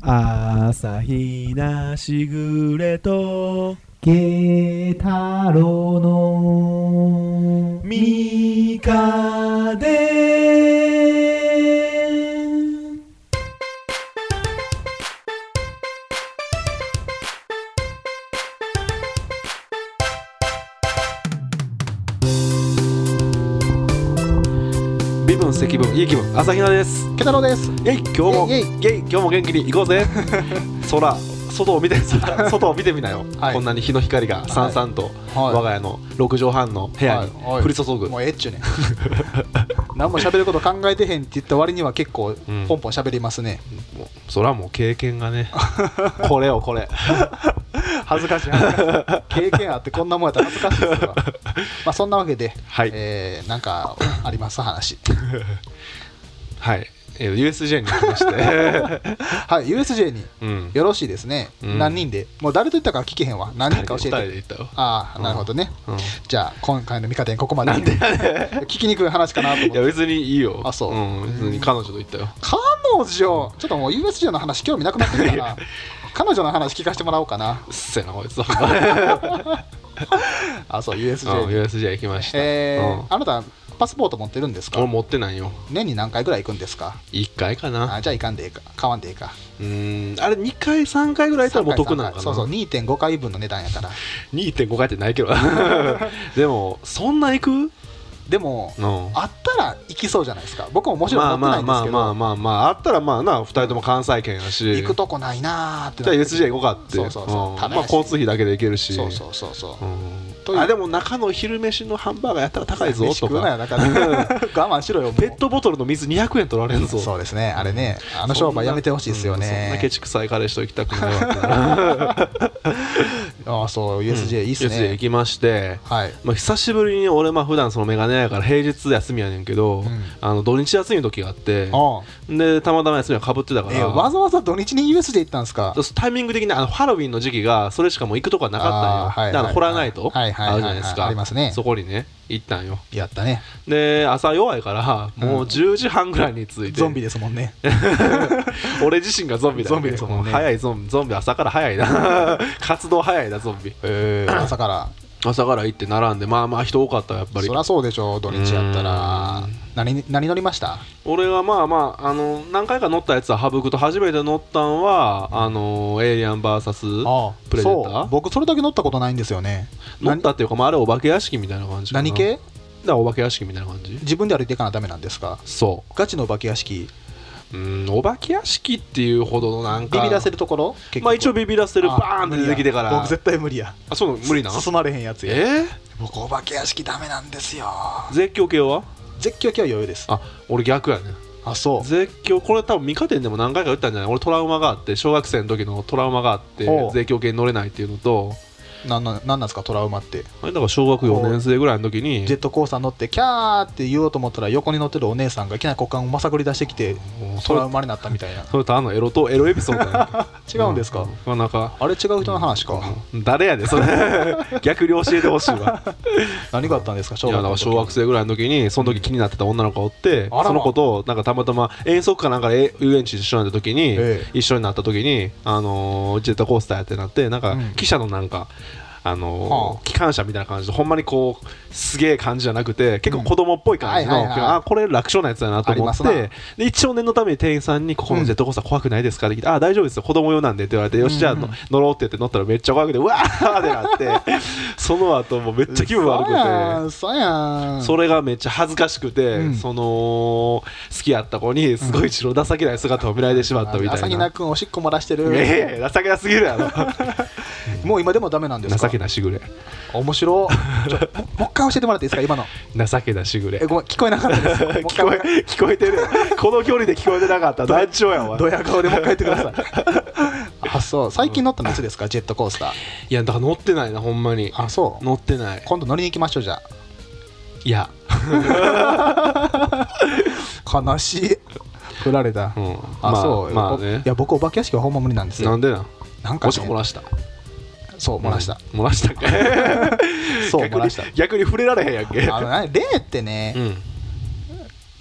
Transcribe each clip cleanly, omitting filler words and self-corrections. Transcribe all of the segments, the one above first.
朝日なしぐれと慶太郎のミカデ微分積分いい気分朝日奈です。 慶太郎です。 イェイ今日も今日も元気に行こうぜ外を見て外を見てみなよ、はい、こんなに日の光がさんさんと、はい、我が家の6畳半の部屋に降り注ぐ、 もうえっちゅね何も喋ること考えてへんって言った割には結構ポンポン喋りますね、 もうそれはもう経験がねこれ恥ずかしい経験あってこんなもんやったら恥ずかしいですわまあそんなわけで、はい、なんかあります話はい、USJ に行きましてはい USJ に、よろしいですね、何人でもう誰と言ったか聞けへんわ、何人か教えて。 2人で行ったよ。 ああなるほどね、じゃあ今回の見方にここまでなんで聞きにくい話かなと思って。 いや別にいいよ。 あそう、 別に彼女と行ったよ。 彼女ちょっともう USJ の話興味なくなってきたから彼女の話聞かせてもらおうかな。 うっせえなこいつあそう USJ に、 USJ 行きました。 あなたパスポート持ってるんですか？ 俺持ってないよ。 年に何回ぐらい行くんですか ？1回かな。 あじゃあ行かんでええか、買わんでええか。 あれ2回3回ぐらい行ったらもう得なのかな。 そうそう 2.5 回分の値段やから。 2.5 回ってないけどでもそんな行く？ でも、あったら行きそうじゃないですか。僕ももちろん持ってないんですけど、 あったらまあな2人とも関西圏やし行くとこないなーって。 じゃあ USJ 行こうかって。交通費だけで行けるし。でも中の昼飯のハンバーガーやったら高いぞとか。 我慢しろよ。 ペットボトルの水200円取られるぞ。 そうですね、あれね、あの商売やめてほしいですよね。 そんなケチくさい彼氏と行きたくないわけああそう USJ いいっすね。 USJ 行きまして、久しぶりに俺普段そのメガネやから平日休みやねんけど、土日休みの時があって、でたまたま休みがかぶってたから、 わざわざ土日に USJ 行ったんですか？ タイミング的にハロウィンの時期がそれしかもう行くとこはなかったんよ。だからホラーナイトあるじゃないですか。そこにね行ったんよ。 やったね。 で朝弱いからもう10時半ぐらいに着いて、 ゾンビですもんね俺自身がゾンビだよね。 ですもんね。 早いゾンビ朝から早いな活動早いなゾンビ。 朝から行って並んで、まあ人多かったやっぱり。 そりゃそうでしょ、土日やったら。何乗りました？ 俺は何回か乗ったやつは省くと、初めて乗ったんはエイリアン VS プレデター。 僕それだけ乗ったことないんですよね。 乗ったっていうか、あれお化け屋敷みたいな感じかな。 何系？ だからお化け屋敷みたいな感じ。 自分で歩いていかなダメなんですか？そう、ガチのお化け屋敷。 お化け屋敷っていうほどのなんかビビらせるところ？ 一応ビビらせる。バーンって出てきてから。 僕絶対無理や。 あ、そう無理な。 進まれへんやつや。僕お化け屋敷ダメなんですよ。 絶叫系は？ 絶叫系は余裕です。 あ、俺逆やね。 あ、そう。 絶叫、これ多分ミカ店でも何回か言ったんじゃない？俺トラウマがあって、小学生の時のトラウマがあって絶叫系に乗れないっていうのと。 なんですかトラウマって。 だから小学4年生ぐらいの時にジェットコースター乗ってキャーって言おうと思ったら、横に乗ってるお姉さんがいきなり股間をまさぐり出してきてトラウマになったみたいな。 それとエロエピソードだ違うんですか？ なんかあれ違う人の話か。誰やでそれ逆に教えてほしいわ何があったんですか？小学生ぐらいの時にその時気になってた女の子がおって、その子となんかたまたま遠足かなんかで遊園地一緒になった時に、一緒になった時にジェットコースターやってなって、なんか汽車のなんか機関車みたいな感じで、ほんまにこうすげえ感じじゃなくて、結構子供っぽい感じの、これ楽勝なやつだなと思って、で一応念のために店員さんに、ここのジェットコースター怖くないですかって聞いて、大丈夫ですよ子供用なんでって言われて、よしじゃあ乗ろうって言って乗ったらめっちゃ怖くて、うわーってなって、その後もうめっちゃ気分悪くて、それがめっちゃ恥ずかしくて、その好きやった子にすごい情けない姿を見られてしまったみたいな。 朝日奈君おしっこ漏らしてる。 情けなすぎるやろもう今でもダメなんですか？ 情けなしぐれ。 面白もう一回教えてもらっていいですか？今の情けなしぐれ。 ごめん聞こえなかったです聞こえてるこの距離で聞こえてなかった団長やわ。 ドヤ顔でもう一回言ってくださいあ、そう。最近乗ったのいつですか？ジェットコースター。 いやだから乗ってないなほんまに。 あ、そう。 乗ってない。 今度乗りに行きましょう。じゃあ。 いや悲しい。振られた。そう。いや僕お化け屋敷はほんま無理なんですよ。 なんでなん？ なんかもし漏らした。 そう漏らした。 漏らしたかそう漏らした。 逆に触れられへんやんけ。 霊ってね、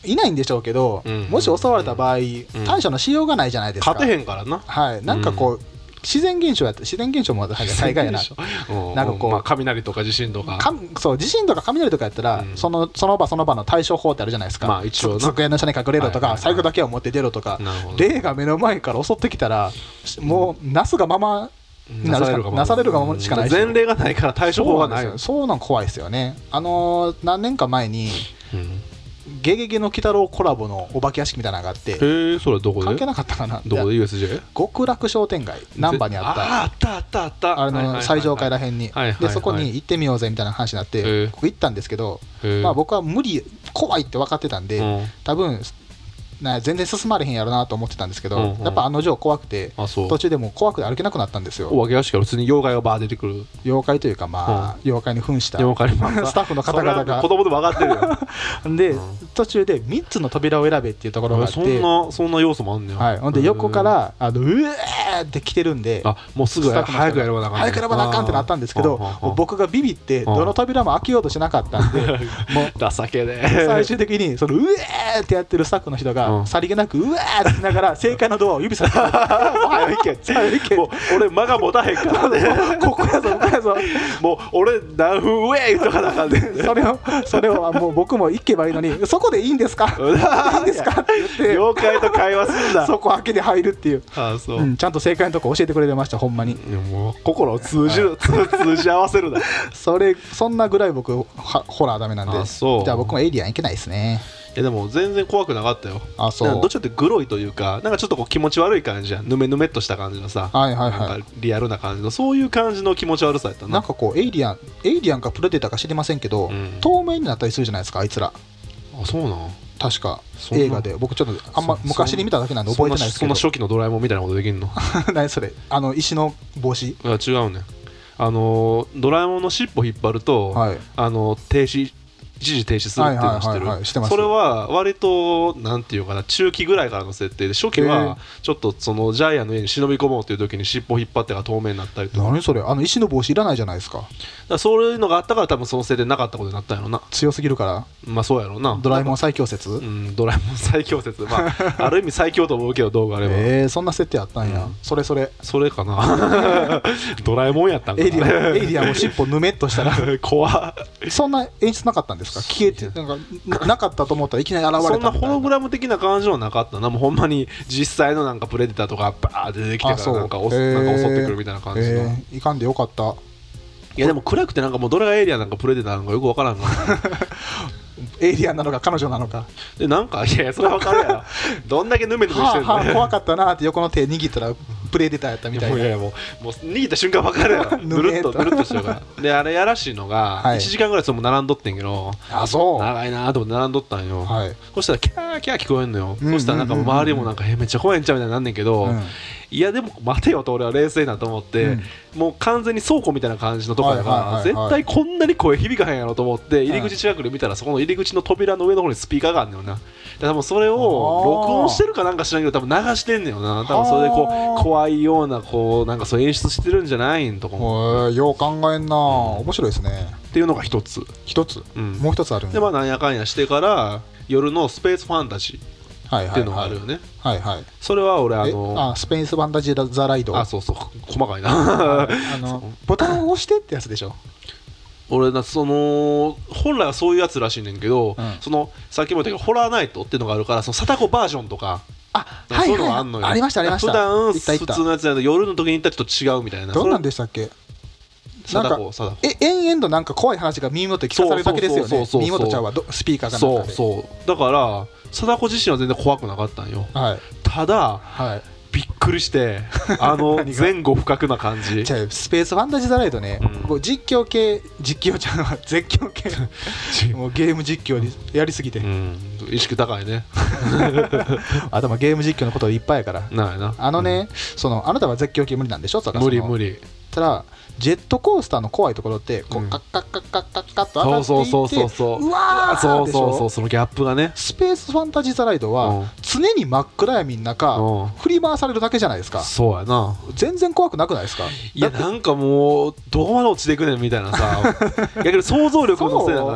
いないんでしょうけど、もし襲われた場合、対処のしようがないじゃないですか。 勝てへんからな。 はい、なんかこう、自然現象も災害やな。 なんかこう、雷とか地震とか。 そう、地震とか雷とかやったら、その場その場の対処法ってあるじゃないですか。 まあ一応机の下に隠れろとか、財布だけを持って出ろとか、霊が目の前から襲ってきたら、もうなすがままなされるがまましかない。 前例がないから対処法がない。 そうなん怖いですよね。何年か前に、ゲゲゲの鬼太郎コラボのお化け屋敷みたいなのがあって、 それどこで関係なかったかな。 どこで USJ？ 極楽商店街難波にあった最上階らへんに、でそこに行ってみようぜみたいな話になって僕行ったんですけど、まあ僕は怖いって分かってたんで、多分全然進まれへんやろなと思ってたんですけど、やっぱ案の定怖くて、途中でもう怖くて歩けなくなったんですよ。 お化け屋敷から普通に妖怪がバー出てくる。 妖怪というか、まあ妖怪に扮したスタッフの方々が子供で分かってるよ。 で途中で3つの扉を選べっていうところがあって、 そんな要素もあんねん。 はい、ほんで横からうえーって来てるんで、 もうすぐ早くやればなあかん、 早くやればなあかんってなったんですけど、僕がビビってどの扉も開けようとしなかったんで、もう情けで最終的にそのうえーってやってるスタッフの人がさりげなくうわーって言いながら正解のドアを指さして「おはよう行け」 もう俺間が持たへんからねここやぞもう俺何分上言うとかなあかんねそれをもう僕も行けばいいのに、そこでいいんですかいいんですかって言って妖怪と会話すんだそこ開けて入るっていう。 そう、 ちゃんと正解のとこ教えてくれてました。ほんまにもう心を通じ合わせるなそんなぐらい僕ホラーダメなんで、じゃあ僕もエイリアンいけないですね。 でも全然怖くなかったよ。どっちかってグロいというか、なんかちょっとこう気持ち悪い感じじゃん。ぬめぬめっとした感じのさ、なんかリアルな感じの、そういう感じの気持ち悪さやったな。 なんかこうエイリアンかプレデターか知りませんけど、透明になったりするじゃないですか、あいつら。 そうなん確か映画で、僕ちょっとあんま昔に見ただけなんで覚えてないですけど。 そんな初期のドラえもんみたいなことできんの？ 何それ、石の帽子？ いや違うね。ドラえもんの尻尾引っ張ると、一時停止するっていうのを知ってる。それは割となんていうかな、中期ぐらいからの設定で、初期はちょっとそのジャイアンの家に忍び込もうっていう時に尻尾引っ張ってが透明になったりとか。 何それ、石の帽子いらないじゃないですか。だからそういうのがあったから多分その設定なかったことになったんやろな。 強すぎるから。 まあそうやろうな。 ドラえもん最強説。 ドラえもん最強説、まあある意味最強と思うけど、どうがあれば。 そんな設定あったんや。それかな。ドラえもんやったんかな。 エイリアンも尻尾ぬめっとしたら怖っ。 そんな演出なかったんですか？消えてなかったと思ったらいきなり現れたみたいな。 そんなホログラム的な感じはなかったな。もうほんまに実際のなんかプレデターとかバーって出てきてからなんか襲ってくるみたいな感じの。 いかんでよかった。 いやでも暗くてなんかもうどれがエイリアンなんかプレデターなんかよくわからんからエイリアンなのか彼女なのかで、なんかいやそれはわかるやろどんだけヌメヌメしてるの、 怖かったなって横の手握ったらプレデターやったみたいな。 いやもう握った瞬間わかるやろぬるっとしてるからで、あれやらしいのが1時間ぐらいその並んどってんけど、長いなと思って並んどったんよ。そしたらキャーキャー聞こえんのよ。そしたらなんか周りもなんかめっちゃ怖いんちゃうみたいになんねんけど、いやでも待てよと俺は冷静なと思って、もう完全に倉庫みたいな感じのところが絶対こんなに声響かへんやろと思って入り口近くで見たら、そこの入り口の扉の上の方にスピーカーがあんねんよな。多分それを録音してるかなんか知らんけど多分流してんねんよな。多分それでこう怖いようなこうなんかそう演出してるんじゃないんとか思って。 よう考えんな、面白いですねっていうのが一つ、 もう一つあるんで、まあなんやかんやしてから夜のスペースファンタジーっていうのがあるよね。それは俺スペースファンタジーザライド。 そう細かいなボタンを押してってやつでしょ。 俺その本来はそういうやつらしいねんけど、そのさっきも言ったけどホラーナイトっていうのがあるから、その貞子バージョンとかそういうのがあんのよ。 ありました。 普段普通のやつやと夜の時に行ったらちょっと違うみたいな。 どんなんでしたっけ？なんか延々となんか怖い話が耳元で聞かされるだけですよね。耳元ちゃうわ、スピーカーがなんかで。 そうだから貞子自身は全然怖くなかったんよ。ただびっくりして前後不覚な感じ。 スペースファンタジーザライドね、実況ちゃうのは絶叫系もうゲーム実況にやりすぎて意識高いね頭ゲーム実況のこといっぱいやから。 ないな。 あなたは絶叫系無理なんでしょ。 無理。 ただジェットコースターの怖いところってこうカッカッカッカッカッカッと上がっていってうわーでしょ。 そのギャップがね。 スペースファンタジーザライドは常に真っ暗闇の中振り回されるだけじゃないですか。 そうやな。 全然怖くなくないですか。 いやなんかもうどこまで落ちていくねんみたいなさ逆に想像力のせいだから。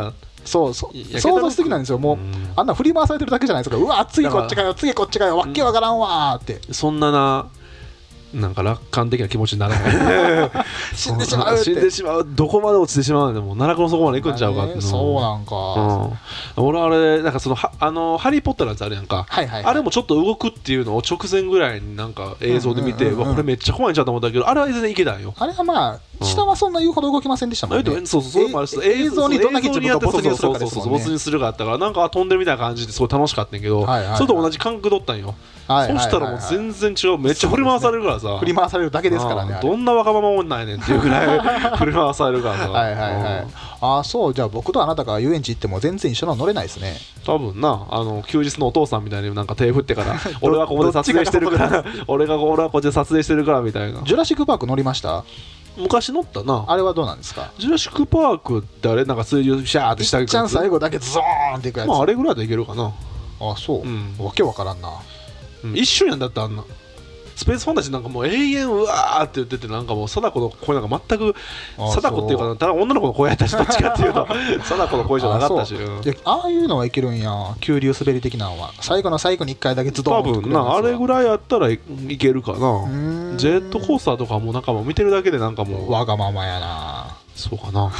想像しすぎなんですよ。もうあんな振り回されてるだけじゃないですか。うわ次こっちかよ次こっちかよわっけわからんわーって、 そんななんか楽観的な気持ちにならない死んでしまうって、 死んでしまう、どこまで落ちてしまうでも奈落の底まで行くんちゃうかって、 そうなんか、 俺あれなんかそのハリー・ポッターのやつあるやんか、あれもちょっと動くっていうのを直前ぐらいになんか映像で見て、これめっちゃ怖いんちゃうと思ったけど、あれは全然いけたんよ。 あれはまあ下はそんな言うほど動きませんでしたもんね。 そう映像にどんだけ自分が没入するかですもんね。 没入するかあったからなんか飛んでるみたいな感じですごい楽しかったんやけど、それと同じ感覚だったんよ。そしたらもう全然違う、めっちゃ振り回されるからさ、 振り回されるだけですからね。 どんな若者女やねんっていうぐらい振り回されるからさ。 はいはいはい。ああそう、じゃあ僕とあなたが遊園地行っても全然一緒の乗れないですね。 多分な、休日のお父さんみたいになんか手振ってから俺はここで撮影してるから俺はここで撮影してるからみたいな。 ジュラシックパーク乗りました？ 昔乗ったな。 あれはどうなんですか？ ジュラシックパークってあれなんか水流シャーってしたり、 いっちゃん最後だけゾーンっていくやつ。 まああれぐらいでいけるかな。 あそう、わけわからんな。 一瞬やんだってあんなスペースファンタジーなんかもう永遠うわーって言ってて、なんかもう貞子の声なんか全く貞子っていうかただ女の子の声やったし、どっちかっていうと貞子の声じゃなかったし、 ああいうのはいけるんや、急流滑り的なのは最後の最後に1回だけズドンと多分な、あれぐらいやったらいけるかな。ジェットコースターとかもなんかもう見てるだけでなんかもうわがままやな。 そうかな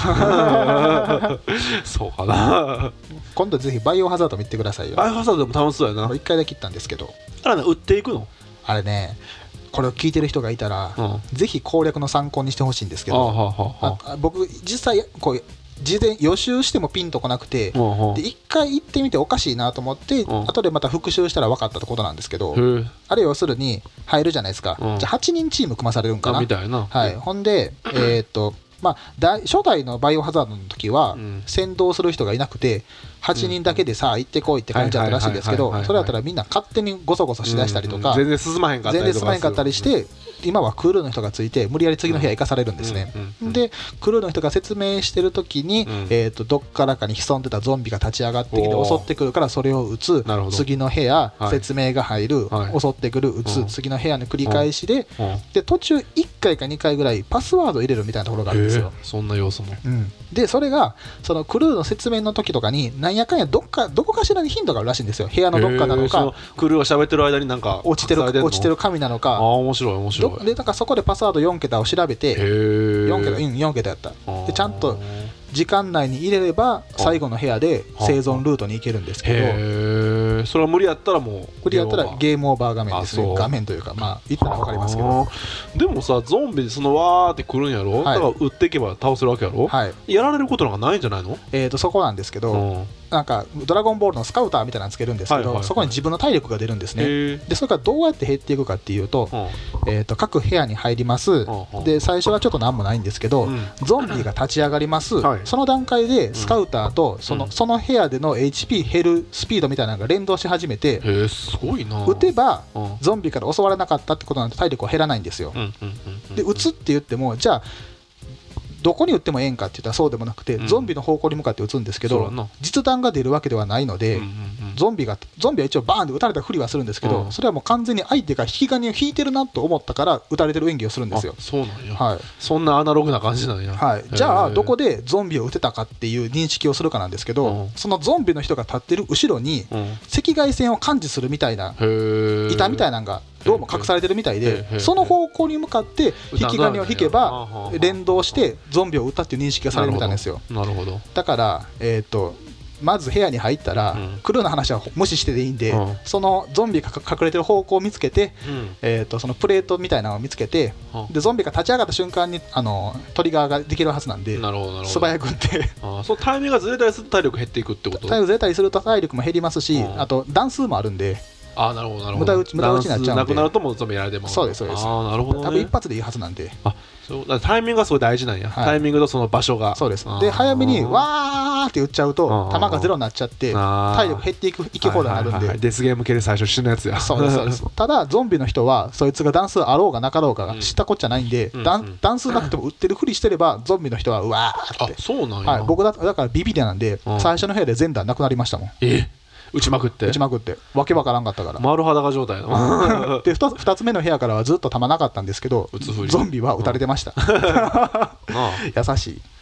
そうかな。 今度ぜひバイオハザード見てくださいよ。 バイオハザードでも楽しそうやな。 1回だけ行ったんですけど、 あれね、売っていくの？あれね、これを聞いてる人がいたら、ぜひ攻略の参考にしてほしいんですけど、僕実際こう事前予習してもピンとこなくて、で1回行ってみておかしいなと思って、後でまた復習したら分かったってことなんですけど、あれ要するに入るじゃないですか、じゃあ8人チーム組まされるんかなみたいな、はい、ほんでまあ、初代のバイオハザードの時は先導する人がいなくて8人だけでさあ行ってこいって感じだったらしいんですけど、それだったらみんな勝手にゴソゴソしだしたりとか、 全然進まへんかったりして、今はクルーの人がついて無理やり次の部屋行かされるんですね。でクルーの人が説明してる時に、どっからかに潜んでたゾンビが立ち上がってきて襲ってくるからそれを撃つ、次の部屋、説明が入る、襲ってくる、撃つ、次の部屋の繰り返しで、で途中1回か2回ぐらいパスワード入れるみたいなところがあるんですよ。 そんな要素も、 でそれがそのクルーの説明の時とかになんやかんやどこかしらにヒントがあるらしいんですよ。部屋のどっかなのか、 クルーが喋ってる間になんか落ちてる紙なのか。 面白い面白い。 でだからそこでパスワード4桁を調べて、4桁やったでちゃんと時間内に入れれば最後の部屋で生存ルートに行けるんですけど、 それは無理やったらもうゲームオーバー画面ですね。画面というか、まあ言ったら分かりますけど、 でもさゾンビそのわーって来るんやろ、だから撃っていけば倒せるわけやろ、やられることなんかないんじゃないの？ そこなんですけど、なんかドラゴンボールのスカウターみたいなのつけるんですけど、そこに自分の体力が出るんですね。でそれからどうやって減っていくかっていうと、各部屋に入ります。で最初はちょっと何もないんですけど、ゾンビが立ち上がります。その段階でスカウターとその部屋での HP 減るスピードみたいなのが連動し始めて、 すごいな。 撃てばゾンビから襲われなかったってことなんで体力は減らないんですよ。で撃つって言ってもじゃあどこに撃ってもええんかって言ったらそうでもなくて、ゾンビの方向に向かって撃つんですけど、実弾が出るわけではないので、ゾンビは一応バーンで撃たれたふりはするんですけど、それはもう完全に相手が引き金を引いてるなと思ったから撃たれてる演技をするんですよ。 そうなんや、そんなアナログな感じなんや。 じゃあどこでゾンビを撃てたかっていう認識をするかなんですけど、そのゾンビの人が立ってる後ろに赤外線を感知するみたいな板みたいなのがどうも隠されてるみたいで、その方向に向かって引き金を引けば連動してゾンビを撃ったっていう認識がされるみたいなんですよ。 なるほど。 だからまず部屋に入ったら、クルーの話は無視してでいいんで、そのゾンビが隠れてる方向を見つけて、そのプレートみたいなのを見つけて、でゾンビが立ち上がった瞬間にトリガーができるはずなんで、素早く撃ってそのタイミングがずれたりすると体力減っていくってこと？ タイミングずれたりすると体力も減りますし、あと弾数もあるんで、 なるほど無駄打ちになっちゃうんで、 なくなるともうゾンビやられても。 そうですそうです。 なるほどね。 多分一発でいいはずなんで。 そうタイミングがすごい大事なんや、タイミングとその場所が。 そうです。で早めにわーって打っちゃうと弾がゼロになっちゃって体力減っていき放題になるんで、 デスゲーム系で最初死ぬやつや。 そうですそうです。ただゾンビの人はそいつが弾数あろうがなかろうが知ったこっちゃないんで、弾数なくても撃ってるふりしてればゾンビの人はうわーって。 そうなんや。 僕だからビビリなんで最初の部屋で全弾なくなりましたもん。 打ちまくってわけわからんかったから丸裸状態ので 2つ目の部屋からはずっと弾なかったんですけど、ゾンビは撃たれてました。優しい。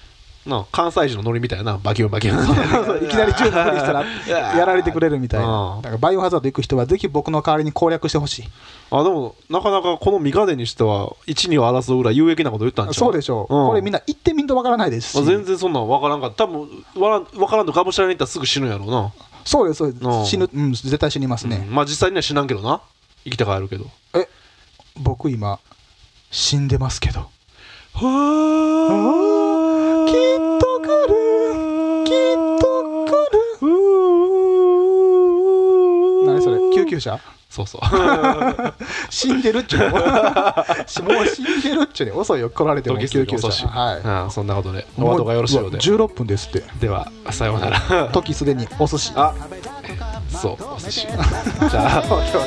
な関西人のノリみたいなバキュンバキュンいきなり銃のふりしたらやられてくれるみたいな。だからバイオハザード行く人はぜひ僕の代わりに攻略してほしい。 でもなかなかこのミカデにしては1、2を争うぐらい有益なこと言ったんでしょ。 そうでしょう、これみんな行ってみんとわからないですし。 全然そんなんわからんかった。多分わからんとがむしゃらに行ったらすぐ死ぬやろうな。 そうですそうです、死ぬ、絶対死にますね。 まあ実際には死なんけどな、生きて帰るけど。 僕今死んでますけど。はあ、きっと来る、きっと来る。何それ、救急車？ そうそう死んでるっちゅうもう死んでるっちゅうね。遅いよ、来られても救急車。 はい、そんなことでお後がよろしいようで。 16分ですって。 ではさようなら。 時すでにお寿司。 そうお寿司じゃあ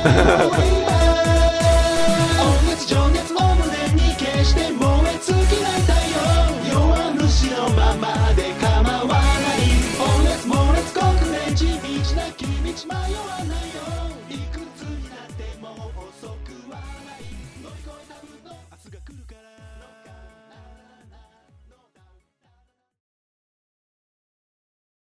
情熱を胸に消して燃え尽きない太陽、弱虫のままで構わない。猛烈猛烈国連地道なき道迷わないよ。いくつになっても遅くはない。乗り越えた分の明日が来るから。